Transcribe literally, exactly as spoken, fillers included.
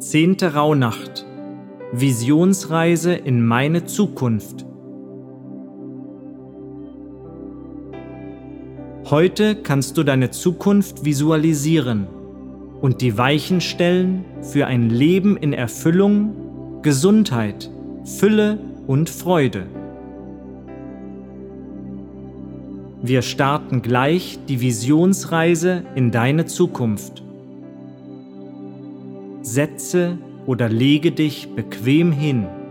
Zehnte Rauhnacht. Visionsreise in meine Zukunft. Heute kannst du deine Zukunft visualisieren und die Weichen stellen für ein Leben in Erfüllung, Gesundheit, Fülle und Freude. Wir starten gleich die Visionsreise in deine Zukunft. Setze oder lege dich bequem hin.